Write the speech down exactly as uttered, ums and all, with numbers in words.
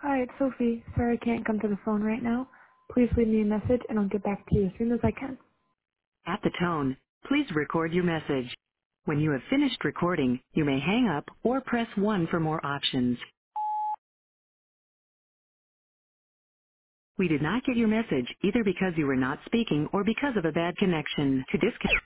Hi, it's Sophie. Sorry I can't come to the phone right now. Please leave me a message and I'll get back to you as soon as I can. At the tone, please record your message. When you have finished recording, you may hang up or press one for more options. We did not get your message either because you were not speaking or because of a bad connection. To disconnect